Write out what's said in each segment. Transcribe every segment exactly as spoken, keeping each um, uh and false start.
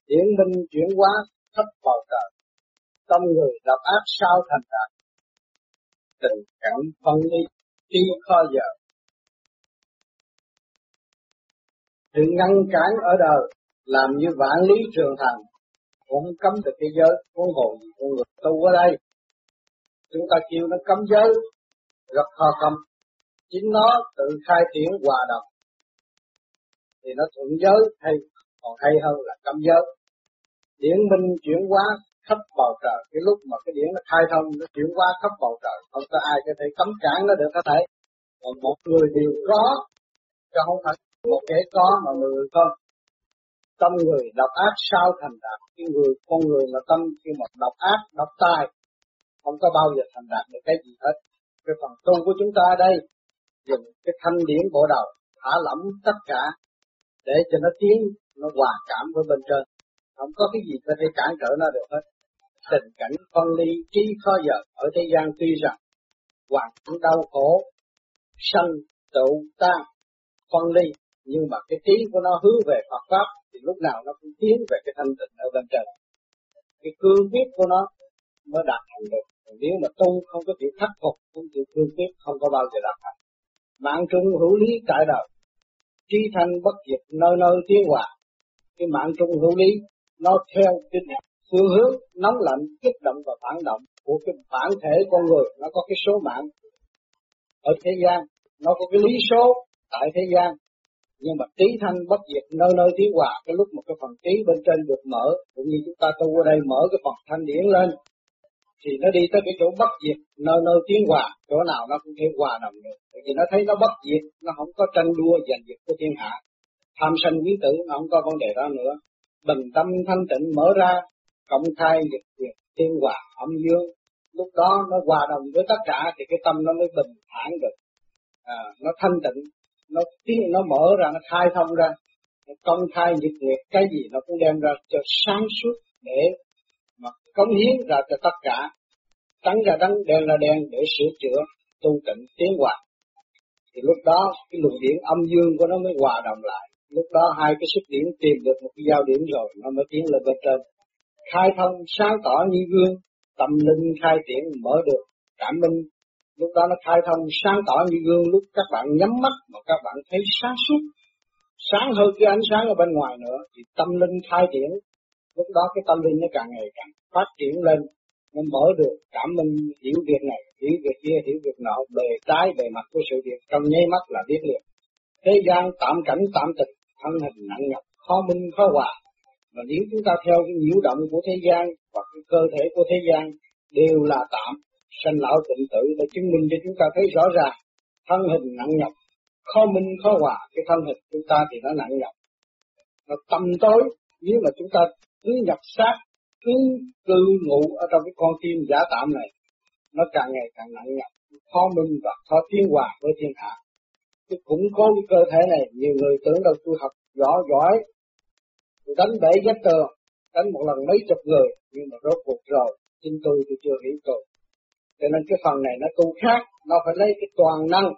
điển minh chuyển hóa khắp bầu trời. Tâm người độc ác sao thành đạt, tình cảnh phân ly trí khó giờ. Sự ngăn cản ở đời làm như vạn lý trường thành, cũng không cấm được cái giới, huống hồ gì con người tu ở đây. Chúng ta kêu nó cấm giới rất khó cấm, chính nó tự khai triển hòa đồng thì nó thuận giới hay còn hay hơn là cấm giới. Điển minh chuyển hóa khắp bầu trời, cái lúc mà cái điển nó khai thông nó chuyển hóa khắp bầu trời, không có ai có thể cấm cản nó được hết thảy. Còn một người đều có, chứ không phải một kẻ có mà một người không. Tâm người độc ác sao thành đạt, cái người con người mà tâm khi mà độc ác độc tài không có bao giờ thành đạt được cái gì hết. Cái phần tu của chúng ta đây dùng cái thanh điển bộ đầu thả lỏng tất cả để cho nó tiến, nó hòa cảm với bên trên, không có cái gì có thể cản trở nó được hết. Tình cảnh phân ly trí khó giờ ở thế gian, tuy rằng hoàn cảnh đau khổ sanh tụ tan phân ly, nhưng mà cái trí của nó hướng về Phật pháp thì lúc nào nó cũng tiến về cái thanh tịnh ở bên trên. Cái cương quyết của nó mới đạt thành được. Nếu mà tu không có chịu khắc phục, không chịu cương quyết, không có bao giờ đạt thành. Mạng trung hữu lý tại đời, trí thanh bất diệt nơi nơi tiến hòa. Cái mạng trung hữu lý nó theo cái phương hướng nóng lạnh, kích động và phản động của cái bản thể con người. Nó có cái số mạng ở thế gian, nó có cái lý số tại thế gian, nhưng mà trí thanh bất diệt nơi nơi tiến hòa. Cái lúc mà cái phần trí bên trên được mở, cũng như chúng ta tu ở đây mở cái phần thanh điển lên, thì nó đi tới cái chỗ bất diệt nơi nơi tiến hòa, chỗ nào nó cũng thể hòa đồng được. Bởi vì nó thấy nó bất diệt, nó không có tranh đua giành giật của thiên hạ, tham sân quý tử nó không có vấn đề đó nữa. Bình tâm thanh tịnh mở ra, công khai diệt diệt thiên hòa âm dương, lúc đó nó hòa đồng với tất cả thì cái tâm nó mới bình thản được. À, nó thanh tịnh, nó tiến, nó mở ra, nó khai thông ra, nó công khai diệt diệt cái gì nó cũng đem ra cho sáng suốt để mà cống hiến ra cho tất cả, trắng ra trắng, đen ra đen để sửa chữa, tu tịnh tiến hòa. Thì lúc đó cái luồng điển âm dương của nó mới hòa đồng lại. Lúc đó hai cái sức điển tìm được một cái giao điểm rồi, nó mới tiến lên bên trên. Khai thông sáng tỏ như gương, tâm linh khai triển mở được cảm minh. Lúc đó nó khai thông sáng tỏ như gương, lúc các bạn nhắm mắt mà các bạn thấy sáng suốt, sáng hơn cái ánh sáng ở bên ngoài nữa, thì tâm linh khai triển. Lúc đó cái tâm linh nó càng ngày càng phát triển lên, nó mở được cảm minh, hiểu việc này, hiểu việc kia, hiểu việc nọ, bề trái bề mặt của sự việc trong nháy mắt là biết liền. Thế gian tạm cảnh tạm tịch, thân hình nặng nhọc, khó minh khó hòa. Mà nếu chúng ta theo cái nhiễu động của thế gian hoặc cái cơ thể của thế gian đều là tạm, sanh lão tịnh tử để chứng minh cho chúng ta thấy rõ ràng. Thân hình nặng nhọc, khó minh khó hòa, cái thân hình chúng ta thì nó nặng nhọc, nó tâm tối. Nếu mà chúng ta cứ nhập sát, cứ cư ngụ ở trong cái con tim giả tạm này, nó càng ngày càng nặng nhọc, khó minh và khó tiến hòa với thiên hạ. Cái củng cố cái cơ thể này, nhiều người tưởng đâu tôi học giỏi giỏi, tôi đánh bể vách tường, đánh một lần mấy chục người, nhưng mà rốt cuộc rồi, chính tôi tôi chưa hiểu tôi. Cho nên cái phần này nó tu khác, nó phải lấy cái toàn năng,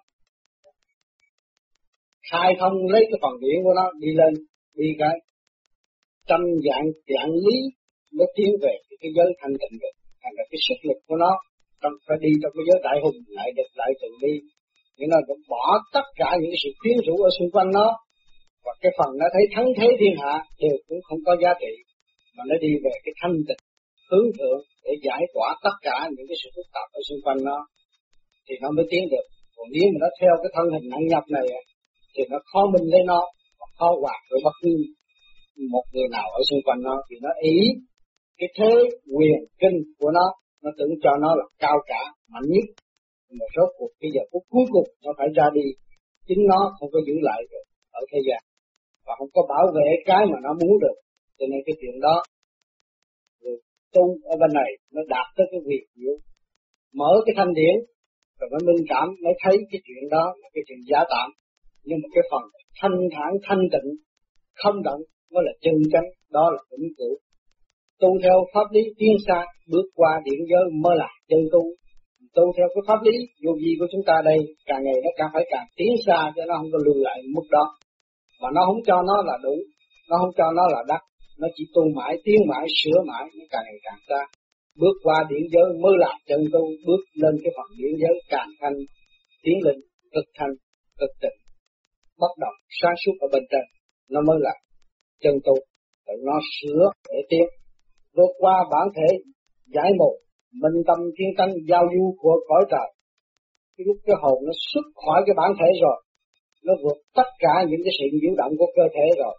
khai thông lấy cái phần điển của nó đi lên, đi cái trăm dạng dạng lý nó tiến về cái giới thanh tịnh được. Thành ra cái sức lực của nó trong phải đi trong cái giới đại hùng lại được lại từ đi, nhưng nó cũng bỏ tất cả những sự quyến rũ ở xung quanh nó, và cái phần nó thấy thắng thế thiên hạ đều cũng không có giá trị, mà nó đi về cái thanh tịnh hướng thượng để giải tỏa tất cả những cái sự phức tạp ở xung quanh nó, thì nó mới tiến được. Còn nếu mà nó theo cái thân hình nặng nhọc này thì nó khó minh lấy nó, và khó hòa với bất cứ một người nào ở xung quanh nó, vì nó ý cái thế quyền kinh của nó, nó tưởng cho nó là cao cả, mạnh nhất. Nhưng mà rốt cuộc cái giờ phút cuối cùng nó phải ra đi, chính nó không có giữ lại được ở thế gian, và không có bảo vệ cái mà nó muốn được. Cho nên cái chuyện đó người tu ở bên này nó đạt tới cái việc hiểu mở cái thanh điển rồi mới minh cảm, mới thấy cái chuyện đó là cái chuyện giả tạm, nhưng mà cái phần thanh thản thanh tịnh không động mới là chân chánh, đó là vĩnh cửu. Tu theo pháp lý tiến xa, bước qua điển giới mới là chân tu. Tu theo cái pháp lý vô vi của chúng ta đây, càng ngày nó càng phải càng tiến xa, cho nó không có lưu lại mức đó, mà nó không cho nó là đủ, nó không cho nó là đắc, nó chỉ tu mãi, tiến mãi, sửa mãi, nó càng ngày càng xa. Bước qua điển giới mới là chân tu, bước lên cái phần điển giới càng thanh, tiến lên cực thanh, cực tịnh, bất động, sáng suốt ở bên trên, nó mới là chân tu. Để nó sửa để tiến, vượt qua bản thể giải mù, minh tâm thiên tánh giao du của cõi trời. Cái lúc cái hồn nó xuất khỏi cái bản thể rồi, nó vượt tất cả những cái sự nhiễu động của cơ thể rồi,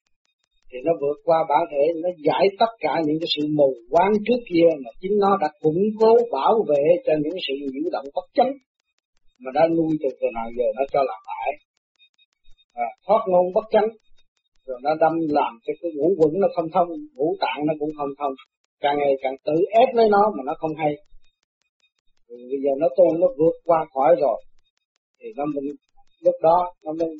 thì nó vượt qua bản thể, nó giải tất cả những cái sự mù quáng trước kia mà chính nó đã củng cố bảo vệ cho những sự nhiễu động bất chánh mà đã nuôi từ từ nào giờ nó cho làm lại, à, thoát ngôn bất chánh, rồi nó đâm làm cho cái ngũ quẩn nó không thông, ngũ tạng nó cũng không thông, càng ngày càng tự ép lấy nó mà nó không hay. Rồi bây giờ nó tu nó vượt qua khỏi rồi, thì nó mình lúc đó nó mới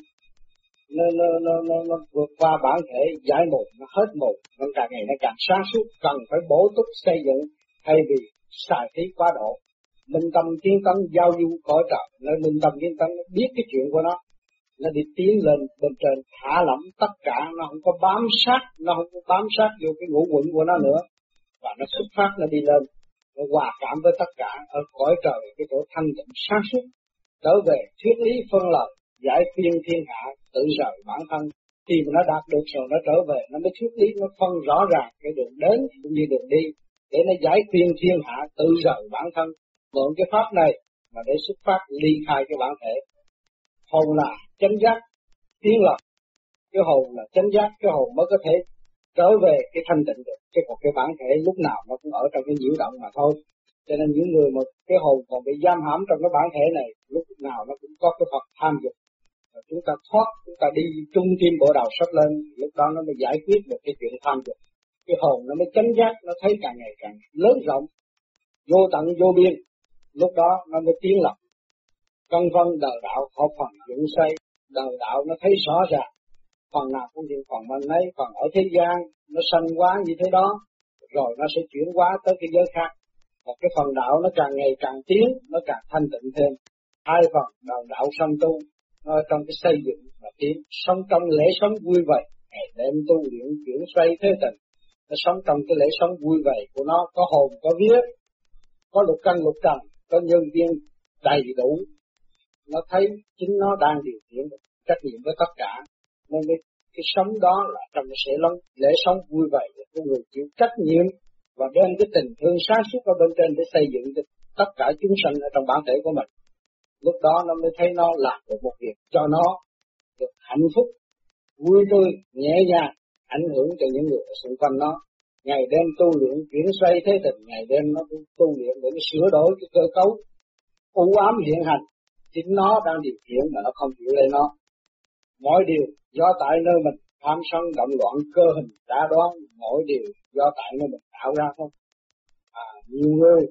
nó nó nó nó, nó vượt qua bản thể giải mù, nó hết mù, nó càng ngày nó càng sáng suốt, cần phải bổ túc xây dựng thay vì xài phí quá độ. Minh tâm tiến tấn giao du cõi trời, nơi minh tâm tiến tấn biết cái chuyện của nó, nó đi tiến lên bên trên, thả lỏng tất cả, nó không có bám sát, nó không có bám sát vô cái ngũ quẩn của nó nữa, và nó xuất phát, nó đi lên, nó hòa cảm với tất cả ở cõi trời, cái chỗ thanh tịnh sáng suốt, trở về thuyết lý phân lời, giải khuyên thiên hạ, tự rời bản thân. Khi mà nó đạt được rồi nó trở về, nó mới thuyết lý, nó phân rõ ràng cái đường đến cũng như đường đi, để nó giải khuyên thiên hạ, tự rời bản thân. Mượn cái pháp này mà để xuất phát ly khai cái bản thể. Hồn là chánh giác, tiến lập. Cái hồn là chánh giác, cái hồn mới có thể trở về cái thanh tịnh được. Chứ còn cái bản thể lúc nào nó cũng ở trong cái nhiễu động mà thôi. Cho nên những người mà cái hồn còn bị giam hãm trong cái bản thể này, lúc nào nó cũng có cái Phật tham dục. Rồi chúng ta thoát, chúng ta đi trung tim bộ đầu sắp lên, lúc đó nó mới giải quyết được cái chuyện tham dục. Cái hồn nó mới chánh giác, nó thấy càng ngày càng lớn rộng, vô tận vô biên. Lúc đó nó mới tiến lập. Cân phân đời đạo hợp phần dựng xây, đời đạo nó thấy rõ ràng. Phần nào cũng hiện phần mình ấy, còn ở thế gian nó sanh quá như thế đó, rồi nó sẽ chuyển hóa tới cái giới khác. Một cái phần đạo nó càng ngày càng tiến, nó càng thanh tịnh thêm. Hai phần đời đạo song tu, nó trong cái xây dựng và tiến, sống trong lễ sống vui vẻ, ngày đêm tu luyện chuyển xoay thế tình. Nó sống trong cái lễ sống vui vẻ của nó, có hồn, có vía, có lục căn lục trần, có nhân viên đầy đủ. Nó thấy chính nó đang điều khiển trách nhiệm với tất cả, nên cái, cái sống đó là trong sẽ lông lễ sống vui vẻ của người chịu trách nhiệm và đem cái tình thương sáng suốt ở bên trên để xây dựng tất cả chúng sanh ở trong bản thể của mình. Lúc đó nó mới thấy nó làm được một việc cho nó được hạnh phúc, vui tươi, nhẹ nhàng, ảnh hưởng cho những người ở xung quanh nó. Ngày đêm tu luyện chuyển xoay thế tình, ngày đêm nó cũng tu luyện để nó sửa đổi cái cơ cấu u ám hiện hành. Chính nó đang điều khiển mà nó không chịu lên nó. Mọi điều do tại nơi mình tham sân động loạn cơ hình đã đoán, mỗi điều do tại nơi mình tạo ra không. À, nhiều người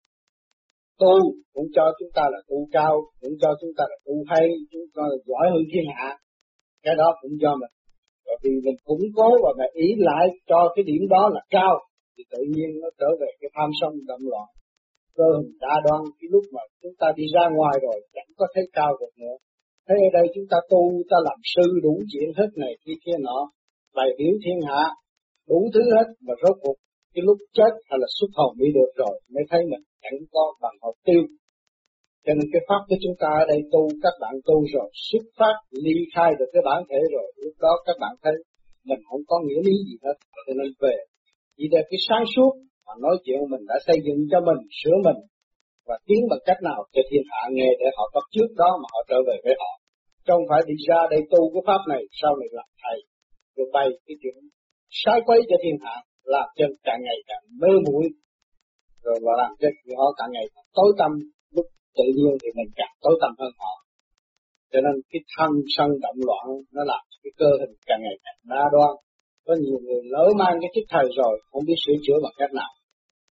tu cũng cho chúng ta là tu cao, cũng cho chúng ta là tu hay, chúng ta là giỏi hơn thiên hạ. Cái đó cũng do mình. Bởi vì mình củng cố và mình ý lại cho cái điểm đó là cao, thì tự nhiên nó trở về cái tham sân động loạn. Cơ hình đa đoan, cái lúc mà chúng ta đi ra ngoài rồi chẳng có thấy cao được nữa. Thế ở đây chúng ta tu, ta làm sư đủ chuyện hết này kia kia nọ, bày biểu thiên hạ, đủ thứ hết, mà rốt cuộc cái lúc chết hay là xuất hồn đi được rồi mới thấy mình chẳng có bằng hồn tiêu. Cho nên cái pháp của chúng ta ở đây tu, các bạn tu rồi, xuất phát, ly khai được cái bản thể rồi, lúc đó các bạn thấy mình không có nghĩa lý gì hết, cho nên về. Chỉ để cái sáng suốt mà nói chuyện mình đã xây dựng cho mình, sửa mình, và tiến bằng cách nào cho thiên hạ nghe để họ bắt trước đó mà họ trở về với họ. Chứ không phải đi ra đây tu cái pháp này, sau này làm thầy, rồi bày cái chuyện sai quấy cho thiên hạ, làm cho càng ngày càng mê muội, rồi và làm cho họ càng ngày càng tối tăm, lúc tự nhiên thì mình càng tối tăm hơn họ. Cho nên cái tham sân động loạn nó làm cho cái cơ hình càng ngày càng đa đoan. Có nhiều người lỡ mang cái chức thầy rồi, không biết sửa chữa bằng cách nào.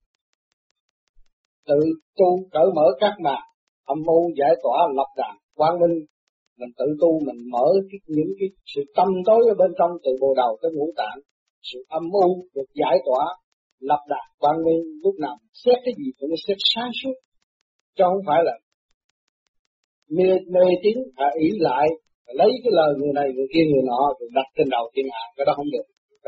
Tự tu cởi mở các màn, âm mưu giải tỏa lập đàn, quang minh. Mình tự tu, mình mở cái, những cái sự tâm tối ở bên trong từ bộ đầu tới ngũ tạng. Sự âm mưu được giải tỏa, lập đàn, quang minh. Lúc nào mình xét cái gì cũng xét sáng suốt. Chứ không phải là mê, mê tín, à, ý lại, lấy cái lời người này, người kia, người nọ, rồi đặt trên đầu thiên hạ. Cái đó không được.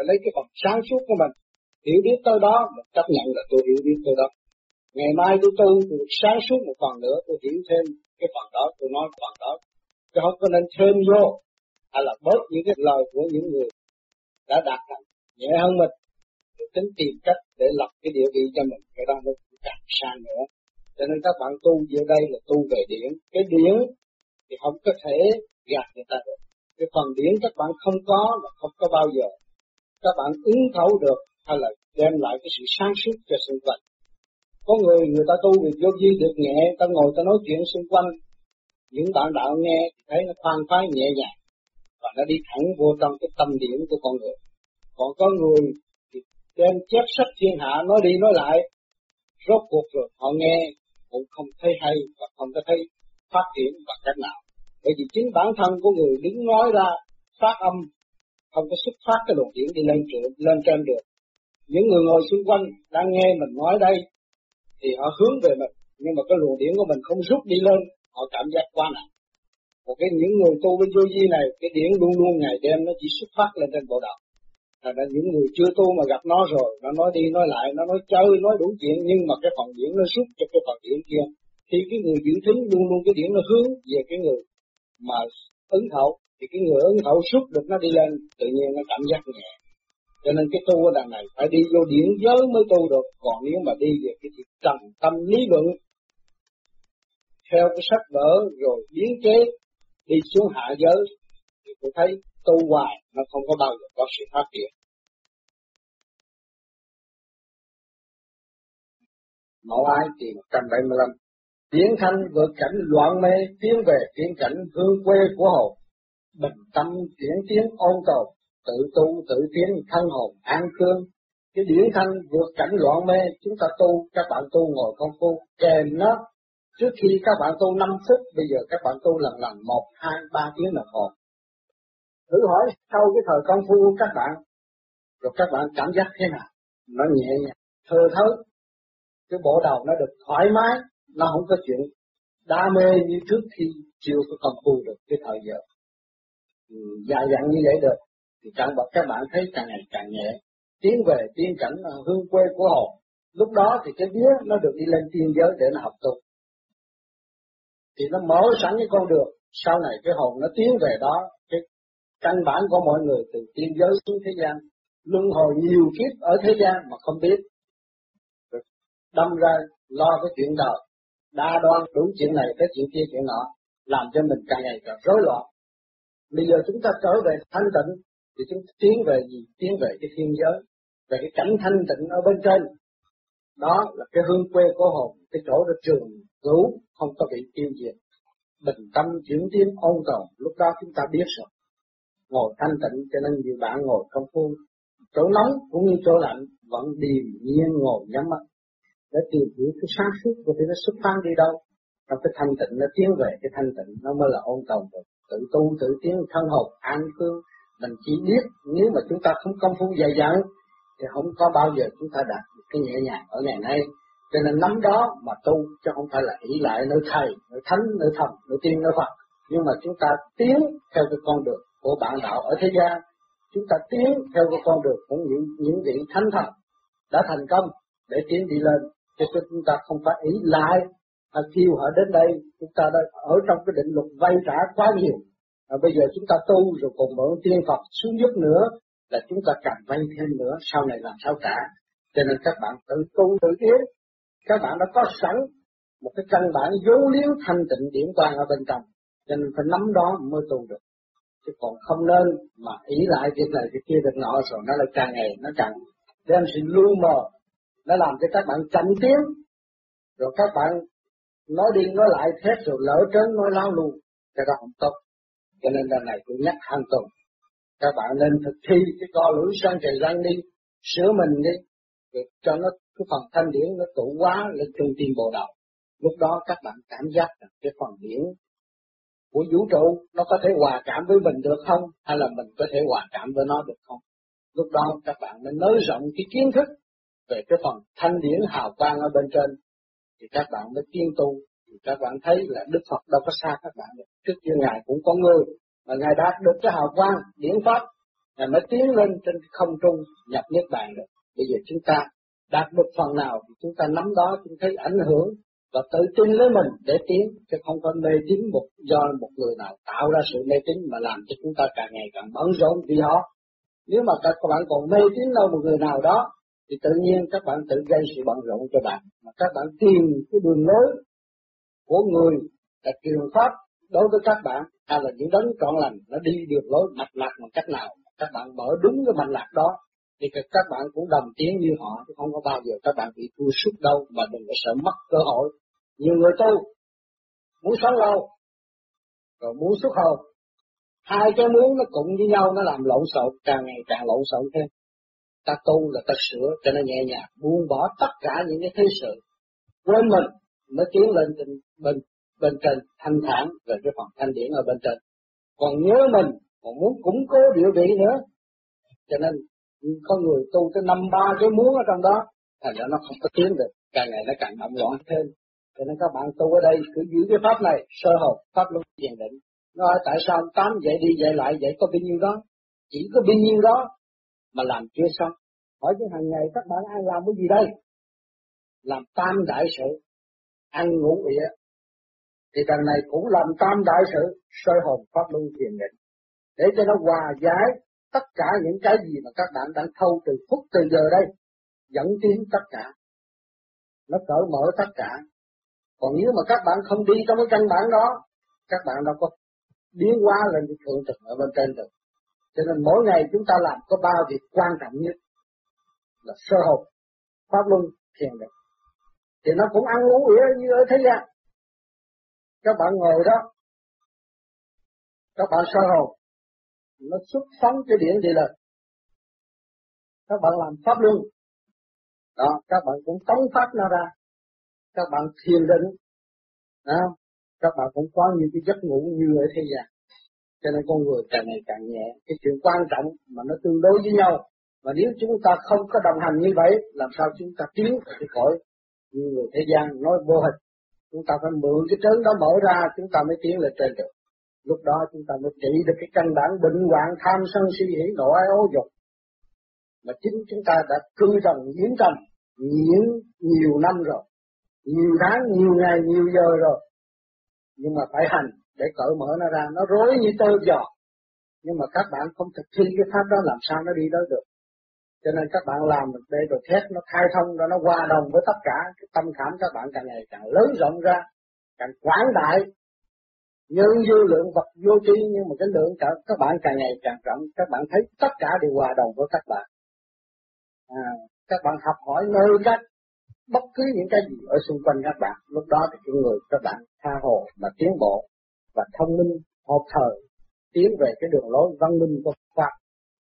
phải lấy cái phần sáng suốt của mình, hiểu biết tới đó, mình chấp nhận là tôi hiểu biết tới đó. Ngày mai tôi tu, tôi được sáng suốt một phần nữa, tôi hiểu thêm cái phần đó, tôi nói phần đó. Chứ không có nên thêm vô, hay là bớt những cái lời của những người đã đạt thành nhẹ hơn mình, để tính tìm cách để lập cái địa vị cho mình, cái đó nó càng xa nữa. Cho nên các bạn tu về đây là tu về điển. Cái điển thì không có thể gạt người ta được. Cái phần điển các bạn không có là không có bao giờ các bạn ứng thấu được, hay là đem lại cái sự sáng suốt cho xung quanh. Có người người ta tu việc vô vi được nhẹ, ta ngồi ta nói chuyện xung quanh, những bạn đạo nghe thì thấy nó khoan khoái nhẹ nhàng và nó đi thẳng vô trong cái tâm điển của con người. Còn có người thì đem chép sách thiên hạ nói đi nói lại, rốt cuộc rồi họ nghe cũng không thấy hay và không có thấy phát triển bằng cách nào. Bởi vì chính bản thân của người đứng nói ra phát âm không có xuất phát cái luồng điển đi lên trên lên trên được. Những người ngồi xung quanh đang nghe mình nói đây thì họ hướng về mình, nhưng mà cái luồng điển của mình không rút đi lên, họ cảm giác quá nặng. Một cái những người tu bên vô vi này, cái điển luôn luôn ngày đêm nó chỉ xuất phát lên trên bộ đầu. Thành ra những người chưa tu mà gặp nó rồi, nó nói đi nói lại, nó nói chơi, nói đủ chuyện, nhưng mà cái phần điển nó rút cho cái phần điển kia. Thì cái người giữ thính luôn luôn cái điển nó hướng về cái người mà ứng thấu, thì cái người ứng thấu rút được nó đi lên, tự nhiên nó cảm giác nhẹ. Cho nên cái tu ở đằng này phải đi vô điển giới mới tu được, còn nếu mà đi về cái việc trầm tâm lý luận, theo cái sách vở rồi biến chế đi xuống hạ giới, thì tôi thấy tu hoài nó không có bao giờ có sự phát triển. Mẫu Ai kỳ một trăm bảy mươi lăm. Tiến thanh vượt cảnh loạn mê, tiến về tiến cảnh hương quê của hồn. Bình tâm chuyển tiến ôn tồn, tự tu tự tiến thân hồn an cương. Cái điển thanh vượt cảnh loạn mê, chúng ta tu, các bạn tu ngồi công phu kèm nó. Trước khi các bạn tu năm phút, bây giờ các bạn tu lần lần một, hai, ba tiếng đồng hồ. Thử hỏi sau cái thời công phu của các bạn, rồi các bạn cảm giác thế nào? Nó nhẹ nhàng, thơ thớ, cái bộ đầu nó được thoải mái, nó không có chuyện đam mê như trước khi chưa có công phu được cái thời giờ. Ừ, dài dặn như vậy được, thì các bạn, các bạn thấy càng ngày càng nhẹ, tiến về tiên cảnh hương quê của hồn. Lúc đó thì cái vía nó được đi lên tiên giới để nó học tu. Thì nó mở sẵn cái con đường, sau này cái hồn nó tiến về đó, cái căn bản của mọi người từ tiên giới xuống thế gian, luân hồi nhiều kiếp ở thế gian mà không biết, rồi đâm ra lo cái chuyện đời, đa đoan đủ chuyện này tới chuyện kia chuyện nọ, làm cho mình càng ngày càng rối loạn. Bây giờ chúng ta trở về thanh tịnh, thì chúng ta tiến về gì? Tiến về cái thiên giới, về cái cảnh thanh tịnh ở bên trên. Đó là cái hương quê của hồn, cái chỗ đó trường cứu, không có bị tiêu diệt. Bình tâm chuyển tiến ôn tồn, lúc đó chúng ta biết rồi. Ngồi thanh tịnh, cho nên nhiều bạn ngồi công phu, chỗ nóng cũng như chỗ lạnh, vẫn điềm nhiên ngồi nhắm mắt, để tìm hiểu cái sáng suốt của nó xuất phát đi đâu. Trong cái thanh tịnh nó tiến về cái thanh tịnh, nó mới là ôn tồn rồi. Tự tu tự tiến thân hồn an cương. Mình chỉ biết nếu mà chúng ta không công phu dày dặn thì không có bao giờ chúng ta đạt được cái nhẹ nhàng ở ngày nay. Cho nên nắm đó mà tu, chứ không phải là ỷ lại nơi thầy, nơi thánh, nơi thần, nơi tiên, nơi Phật. Nhưng mà chúng ta tiến theo cái con đường của bạn đạo ở thế gian, chúng ta tiến theo cái con đường của những những vị thánh thần đã thành công để tiến đi lên. Cho nên chúng ta không phải ỷ lại, à, kêu họ đến đây, chúng ta đã ở trong cái định luật vay trả quá nhiều. À, bây giờ chúng ta tu rồi còn mượn tiên Phật xuống giúp nữa, là chúng ta càng vay thêm nữa, sau này làm sao trả. Cho nên các bạn tự tu tự tiến, các bạn đã có sẵn một cái căn bản vốn liếng thanh tịnh điển quang ở bên trong, cho nên phải nắm đó mới tu được. Chứ còn không nên mà ý lại việc này việc kia việc nọ, rồi nó lại càng ngày nó càng đem sự lu mờ, nó làm cho các bạn chậm tiến, rồi các bạn nói đi nói lại thét rồi lỡ trớn nói láo luôn, cái đó không tốt. Cho nên lần này tôi nhắc hàng tuần, các bạn nên thực thi cái co lưỡi sang trời răng đi, sửa mình đi, để cho nó cái phần thanh điển nó tụ hóa lên trung tim bộ đầu. Lúc đó các bạn cảm giác là cái phần điển của vũ trụ nó có thể hòa cảm với mình được không, hay là mình có thể hòa cảm với nó được không. Lúc đó các bạn mới nới rộng cái kiến thức về cái phần thanh điển hào quang ở bên trên, thì các bạn mới tiến tu. Thì các bạn thấy là Đức Phật đâu có xa các bạn được. Trước kia Ngài cũng có người mà Ngài đạt được cái hào quang điển pháp, là mới tiến lên trên không trung nhập niết bàn được. Bây giờ chúng ta đạt được phần nào thì chúng ta nắm đó, chúng thấy ảnh hưởng và tự tin lấy mình để tiến, chứ không có mê tín một do một người nào tạo ra sự mê tín mà làm cho chúng ta càng ngày càng bận rộn vì họ. Nếu mà các bạn còn mê tín đâu một người nào đó thì tự nhiên các bạn tự gây sự bận rộn cho bạn, mà các bạn tìm cái đường lối của người là truyền pháp đối với các bạn, hay là những đấng trọn lành nó đi được lối mạch lạc bằng cách nào, các bạn mở đúng cái mạch lạc đó thì các bạn cũng đồng tiến như họ, chứ không có bao giờ các bạn bị thua sút đâu, mà đừng có sợ mất cơ hội. Nhiều người tu muốn sống lâu rồi muốn xuất hồn, hai cái muốn nó cùng với nhau, nó làm lộn xộn, càng ngày càng lộn xộn thêm. Ta tu là ta sửa cho nó nhẹ nhàng, buông bỏ tất cả những cái thế sự, quên mình mới tiến lên trên bên bên trên thanh thản về cái phần thanh điển ở bên trên. Còn nhớ mình, còn muốn củng cố địa vị nữa, cho nên có người tu tới năm ba cái muốn ở trong đó, thành ra nó không có tiến được, càng ngày nó càng động loạn thêm. Cho nên các bạn tu ở đây cứ giữ cái pháp này, sơ hồn, pháp luân thiền định. Nói tại sao tám dạy đi dạy lại dạy có bao nhiêu đó, chỉ có bao nhiêu đó mà làm chưa xong. Hỏi chứ hàng ngày các bạn ăn làm cái gì đây? Làm tam đại sự, ăn ngủ ỉa, thì đằng này cũng làm tam đại sự, soi hồn pháp luân thiền định, để cho nó hòa giải tất cả những cái gì mà các bạn đang thâu từ phút từ giờ đây, dẫn tiến tất cả, nó cởi mở tất cả. Còn nếu mà các bạn không đi trong cái căn bản đó, các bạn đâu có biến hóa lên cái thượng thực ở bên trên được. Cho nên mỗi ngày chúng ta làm có ba việc quan trọng nhất là sơ hồn, pháp luân, thiền định. Thì nó cũng ăn uống ỉa như ở thế gian. Các bạn ngồi đó, các bạn sơ hồn, nó xuất phóng cái điển gì lên. Các bạn làm pháp luân, đó, các bạn cũng tống phát nó ra. Các bạn thiền định, đó, các bạn cũng có những cái giấc ngủ như ở thế gian. Cho nên con người càng ngày càng nhẹ. Cái chuyện quan trọng mà nó tương đối với nhau. Và nếu chúng ta không có đồng hành như vậy, làm sao chúng ta tiến cái cõi như người thế gian nói vô hình. Chúng ta phải mượn cái trớn đó mở ra, chúng ta mới tiến lên trên được. Lúc đó chúng ta mới trị được cái căn bản bệnh hoạn tham sân si hỉ nộ ái ố dục. Mà chính chúng ta đã cư trần nhiễm trần, nhiễm nhiều năm rồi, nhiều tháng, nhiều ngày, nhiều giờ rồi. Nhưng mà phải hành để cởi mở nó ra, nó rối như tơ giò. Nhưng mà các bạn không thực thi cái pháp đó làm sao nó đi đó được. Cho nên các bạn làm được đây rồi thét nó khai thông rồi nó hòa đồng với tất cả. Cái tâm khảm các bạn càng ngày càng lớn rộng ra, càng quảng đại. Nhân dư lượng vật vô tri, nhưng mà cái lượng cả các bạn càng ngày càng rộng. Các bạn thấy tất cả đều hòa đồng với các bạn. À, các bạn học hỏi nơi các bất cứ những cái gì ở xung quanh các bạn, lúc đó thì cái người các bạn tha hồ mà tiến bộ và thông minh hợp thời, tiến về cái đường lối văn minh của Pháp.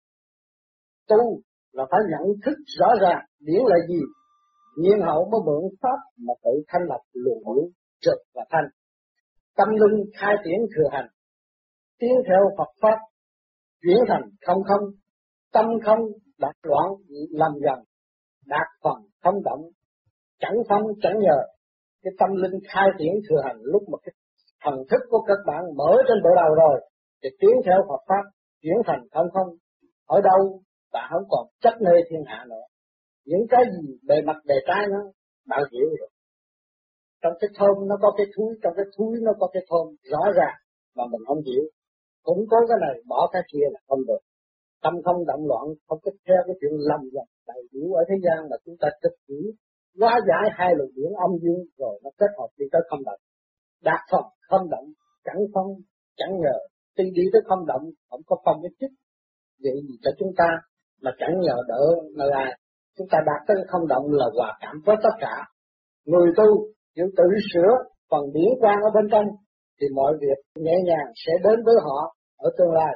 Tu là phải nhận thức rõ ràng điển là gì, nhiên hậu mới mượn pháp mà tự thanh lập luồng điển trực và thanh. Tâm linh khai triển thừa hành, tiến theo Phật pháp, chuyển thành không không, tâm không đạt loạn làm dần, đạt phần không động, chẳng phong chẳng nhờ. Cái tâm linh khai triển thừa hành lúc mà cái thần thức của các bạn mở trên bộ đầu rồi thì tiến theo Phật pháp, chuyển thành không không. Ở đâu bạn không còn chấp mê thiên hạ nữa. Những cái gì bề mặt bề trái nó bạn hiểu rồi. Trong cái thơm nó có cái thúi, trong cái thúi nó có cái thơm rõ ràng mà mình không hiểu. Cũng có cái này bỏ cái kia là không được. Tâm không động loạn, không có theo cái chuyện lầm lầm đầy đủ ở thế gian mà chúng ta thực hiện hóa giải hai luồng điển âm dương rồi nó kết hợp đi tới không động. Đạt phần không động, chẳng phong chẳng nhờ. Tuy đi tới không động, không có phong cái chức vậy gì cho chúng ta mà chẳng nhờ đỡ nơi ai. Chúng ta đạt tới không động là hòa cảm với tất cả. Người tu chịu tự sửa phần điển quang ở bên trong thì mọi việc nhẹ nhàng sẽ đến với họ ở tương lai.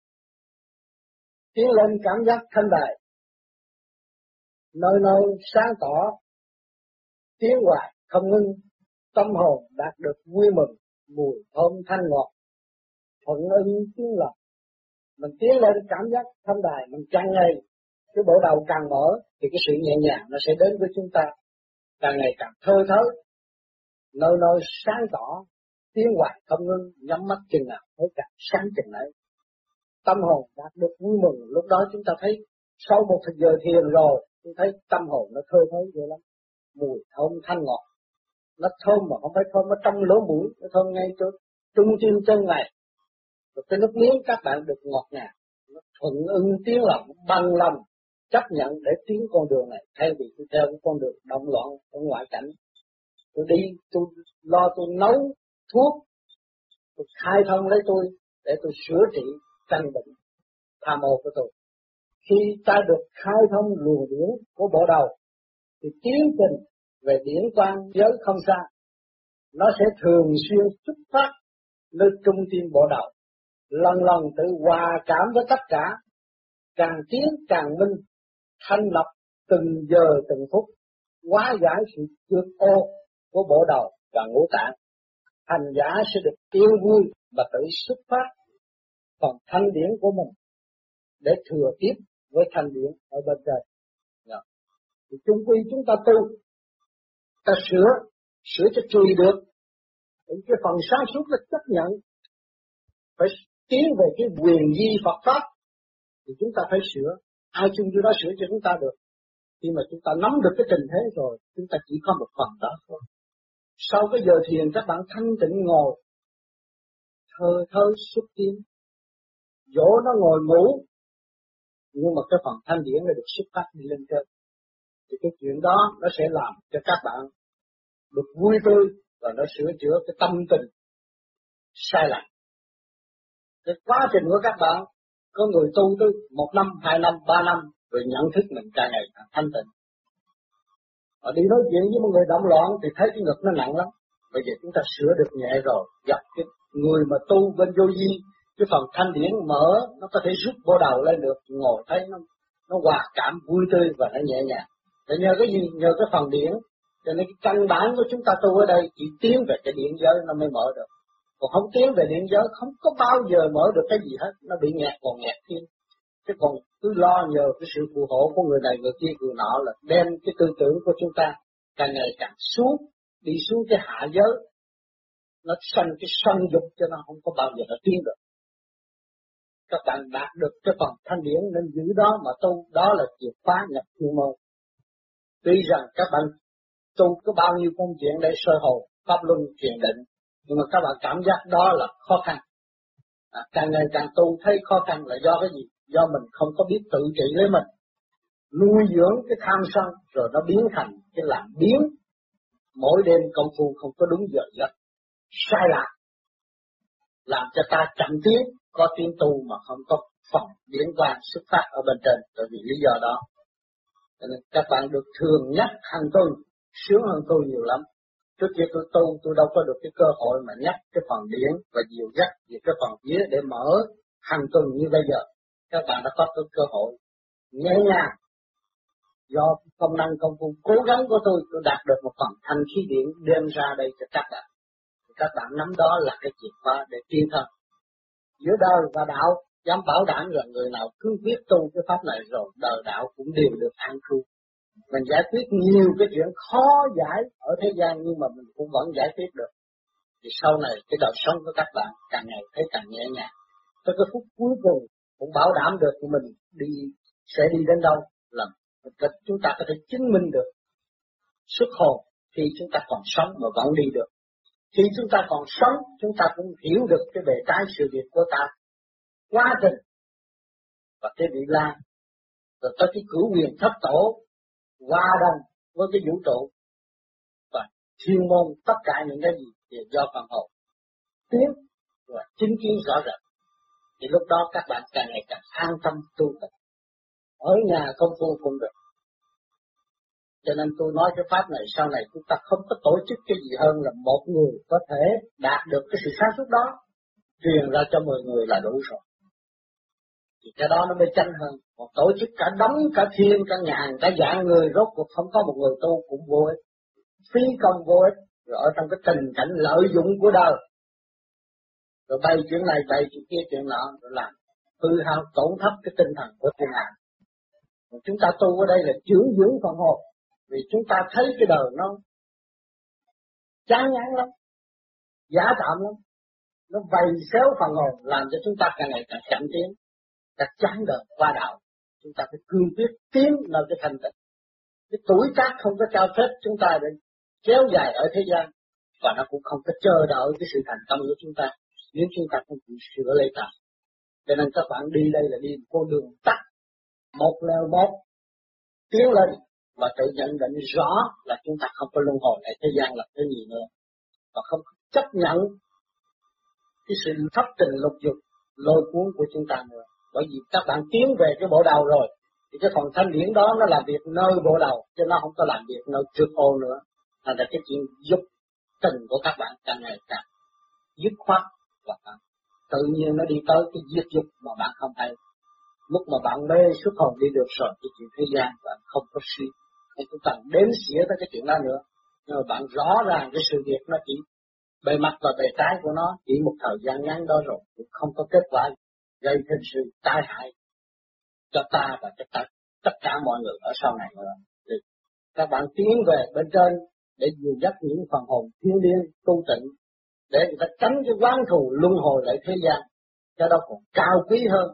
Tiến lên cảm giác thanh đại, nơi nơi sáng tỏ, tiến hoài không ngưng, tâm hồn đạt được vui mừng, mùi thơm thanh ngọt, thuận ưng tiếng lòng. Mình tiến lên cảm giác thanh đài, mình càng ngày cái bộ đầu càng mở thì cái sự nhẹ nhàng nó sẽ đến với chúng ta, càng ngày càng thơ thớ, nơi nơi sáng tỏ, tiến hoài không ngưng, nhắm mắt chừng nào thấy càng sáng chừng ấy. tâm hồn đạt được vui mừng. Lúc đó chúng ta thấy sau một thời giờ thiền rồi, chúng thấy tâm hồn nó thơ thới dễ lắm, mùi thơm thanh ngọt, nó thơm mà không phải thơm ở trong lỗ mũi, nó thơm ngay chỗ trung tim chân này. Rồi cái nước miếng các bạn được ngọt ngào, nó thuận ưng tiếng lòng, bằng lòng chấp nhận để tiến con đường này, thay vì tôi theo cái con đường động loạn ở ngoại cảnh. Tôi đi, tôi lo tôi nấu thuốc, tôi khai thông lấy tôi để tôi sửa trị căn bệnh tham ô của tôi. Khi ta được khai thông luồng điển của bộ đầu, thì tiến trình về điển quang giới không xa, nó sẽ thường xuyên xuất phát nơi trung tim bộ đầu, lần lần tự hòa cảm với tất cả, càng tiến càng minh, thanh lập từng giờ từng phút, hóa giải sự trượt ô của bộ đầu và ngũ tạng. Hành giả sẽ được yên vui và tự xuất phát phần thanh điển của mình để thừa tiếp với thanh điển ở bên trên. Yeah. Thì chung quy chúng ta tu, ta sửa, sửa cho trì được. Thì cái phần sáng suốt là chấp nhận, phải tiến về cái quyền di Phật Pháp, thì chúng ta phải sửa. Ai chung vô đó sửa cho chúng ta được. Khi mà chúng ta nắm được cái tình thế rồi, chúng ta chỉ có một phần đó thôi. Sau cái giờ thiền các bạn thanh tịnh ngồi, thơ thơ xuất tiến, dỗ nó ngồi ngủ, nhưng mà cái phần thanh điển nó được xuất phát đi lên trên. Thì cái chuyện đó nó sẽ làm cho các bạn được vui tươi và nó sửa chữa cái tâm tình sai lầm. Cái quá trình của các bạn, có người tu tới một năm, hai năm, ba năm, rồi nhận thức mình càng ngày càng thanh tịnh. Họ đi nói chuyện với một người động loạn thì thấy cái ngực nó nặng lắm. Bây giờ chúng ta sửa được nhẹ rồi, gặp cái người mà tu bên vô vi, cái phần thanh điển mở, nó có thể giúp bộ đầu lên được, ngồi thấy nó nó hòa cảm vui tươi và nó nhẹ nhàng. Để nhờ cái gì? Nhờ cái phần điển. Cho nên cái căn bản của chúng ta tu ở đây chỉ tiến về cái điển giới nó mới mở được. Còn không tiến về điển giới không có bao giờ mở được cái gì hết, nó bị nghẹt còn nghẹt thêm. Chứ còn cứ lo nhờ cái sự phù hộ của người này người kia người nọ là đem cái tư tưởng của chúng ta càng ngày càng xuống, đi xuống cái hạ giới, nó sanh cái sân dục cho nó không có bao giờ nó tiến được. Các bạn đạt được cái phần thanh điển nên giữ đó mà tu, đó là chìa khóa nhập chuyên môn. Tuy rằng các bạn tu có bao nhiêu công chuyện để soi hồn, pháp luân, thiền định, nhưng mà các bạn cảm giác đó là khó khăn. À, càng ngày càng tu thấy khó khăn là do cái gì? Do mình không có biết tự trị lấy mình, nuôi dưỡng cái tham sân rồi nó biến thành cái làm biến. Mỗi đêm công phu không có đúng giờ giấc, sai lạc, làm cho ta chậm tiến, có tiến tu mà không có phần điển quang xuất phát ở bên trên, tại vì lý do đó. Cho nên các bạn được thường nhắc hàng tuần, sướng hơn tôi nhiều lắm. Trước kia tôi tu, tôi đâu có được cái cơ hội mà nhắc cái phần điển và dìu dắt về cái phần vía để mở hàng tuần như bây giờ. Các bạn đã có cái cơ hội nhẹ nhàng. Do công năng công phu cố gắng của tôi, tôi đạt được một phần thanh khí điển đem ra đây cho các bạn. Các bạn nắm đó là cái chìa khóa để tiến thân. Giữa đời và đạo, dám bảo đảm rằng người nào cứ biết tu cái pháp này rồi, đời đạo cũng đều được an cư. Mình giải quyết nhiều cái chuyện khó giải ở thế gian nhưng mà mình cũng vẫn giải quyết được. Thì sau này cái đời sống của các bạn càng ngày thấy càng nhẹ nhàng. Tới cái phút cuối cùng cũng bảo đảm được của mình đi sẽ đi đến đâu là chúng ta có thể chứng minh được xuất hồn khi chúng ta còn sống mà vẫn đi được. Khi chúng ta còn sống, chúng ta cũng hiểu được cái bề trái sự việc của ta, quá trình và cái vị la, rồi tới cái cửu quyền thất tổ, hòa đồng với cái vũ trụ và thiên môn, tất cả những cái gì thì do phần hồn tiến và chứng kiến rõ rệt. Thì lúc đó các bạn càng ngày càng an tâm tu tập, ở nhà công phu cũng được. Cho nên tôi nói cái pháp này sau này chúng ta không có tổ chức cái gì hơn là một người có thể đạt được cái sự sáng suốt đó, truyền ra cho mười người là đủ rồi. Thì cái đó nó mới tranh hơn. Còn tổ chức cả đống, cả thiên, cả ngàn, cả dạng người, rốt cuộc không có một người tu cũng vô ích, phí công vô ích, rồi ở trong cái tình cảnh lợi dụng của đời, rồi bày chuyện này, bày chuyện kia, chuyện nọ, rồi làm hư hao tổn thất cái tinh thần của thiên hạ. Chúng ta tu ở đây là dưỡng dưỡng phần hồn, vì chúng ta thấy cái đời nó chán ngán lắm, giả tạm lắm, nó vầy xéo phần hồn, làm cho chúng ta càng ngày càng chậm tiến. ta chán đời qua đạo, chúng ta phải cương quyết tiến nơi cái thanh tịnh. Cái tuổi tác không có cho phép chúng ta để kéo dài ở thế gian, và nó cũng không có chờ đợi cái sự thành công của chúng ta nếu chúng ta không chịu sửa lấy ta. Cho nên các bạn đi đây là đi một con đường tắt, một leo một tiến lên và tự nhận định rõ là chúng ta không có luân hồi tại thế gian là cái gì nữa, và không chấp nhận cái sự thất tình lục dục lôi cuốn của chúng ta nữa. Bởi vì các bạn tiến về cái bộ đầu rồi thì cái phần thanh điển đó nó làm việc nơi bộ đầu, chứ nó không có làm việc nơi trước ô nữa. Thành ra cái chuyện dục tình của các bạn càng ngày càng dứt khoát, và tự nhiên nó đi tới cái diệt dục mà bạn không thấy. Lúc mà bạn mê xuất hồn đi được rồi, cái chuyện thế gian bạn không có suy, không có cần đếm xỉa tới cái chuyện đó nữa. Nhưng mà bạn rõ ràng cái sự việc nó chỉ bề mặt và bề trái của nó chỉ một thời gian ngắn đó rồi, cũng không có kết quả gây thêm sự tai hại cho ta và cho tất, tất cả mọi người ở sau này nữa. Thì các bạn tiến về bên trên để dìu dắt những phần hồn thiên liêng tu tịnh, để người ta tránh cái oán thù luân hồi lại thế gian, cho đó còn cao quý hơn.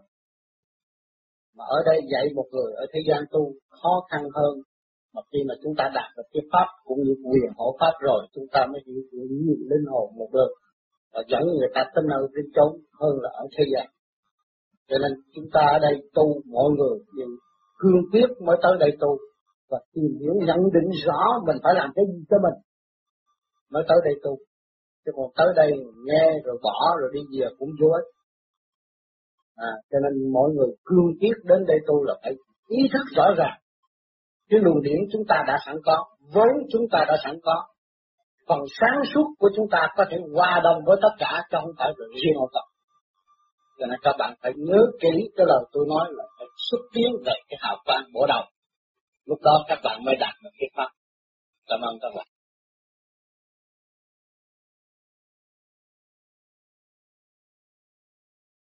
Mà ở đây dạy một người ở thế gian tu khó khăn hơn, mà khi mà chúng ta đạt được cái pháp cũng như quyền hộ pháp rồi, chúng ta mới hiểu nhiều linh hồn một lượt và dẫn người ta tới nơi tới chốn hơn là ở thế gian. Cho nên chúng ta ở đây tu, mọi người đều cương quyết mới tới đây tu và tìm hiểu nhận định rõ mình phải làm cái gì cho mình mới tới đây tu. Chứ còn tới đây nghe rồi bỏ rồi đi về cũng vô ích. À, cho nên mọi người cương quyết đến đây tu là phải ý thức rõ ràng. Cái luồng điển chúng ta đã sẵn có, vốn chúng ta đã sẵn có. Phần sáng suốt của chúng ta có thể hòa đồng với tất cả, chứ không phải là riêng một tập. Cho nên các bạn phải nhớ kỹ cái lời tôi nói là phải xuất tiến về cái hào quang bộ đầu. Lúc đó các bạn mới đạt được cái pháp. Cảm ơn các bạn.